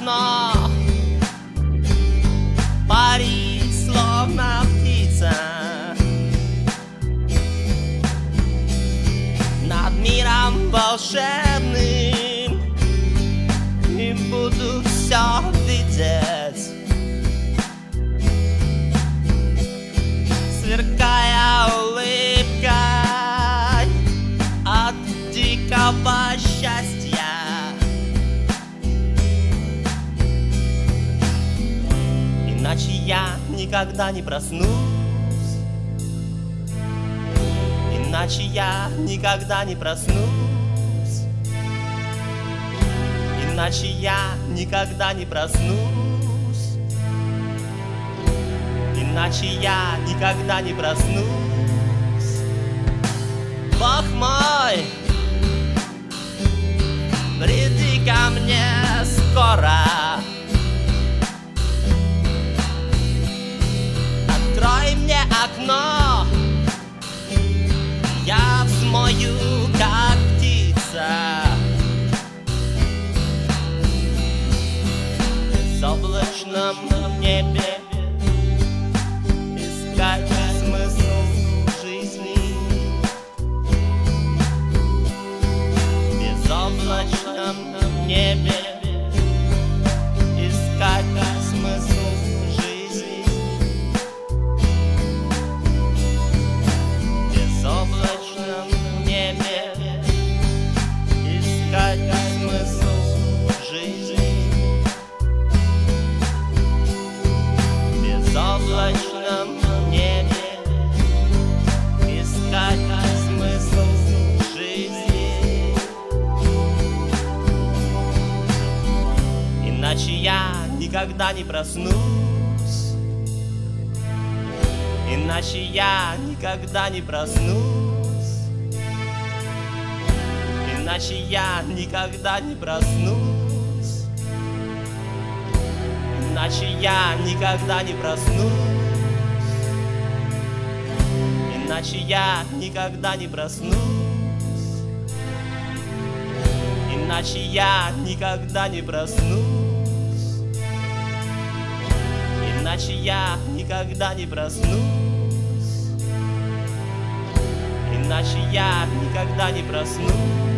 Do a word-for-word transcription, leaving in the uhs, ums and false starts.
окно, парит, словно птица, над миром волшебным, и буду все видеть, сверкая улыбкой от дикого счастья. Иначе я никогда не проснусь, иначе я никогда не проснусь, иначе я никогда не проснусь, иначе я никогда не проснусь. Бог мой, приди ко мне скоро, открой мне окно, я взмою, как птица, в безоблачном небе искать смысл жизни, в безоблачном небе искать смысл жизни, в безоблачном небе искать смысл жизни, в безоблачном небе искать смысл жизни. Иначе я никогда не проснусь, иначе я никогда не проснусь, иначе я никогда не проснусь, иначе я никогда не проснусь, иначе я никогда не проснусь, иначе я никогда не проснусь, иначе я никогда не проснусь, иначе я никогда не проснусь.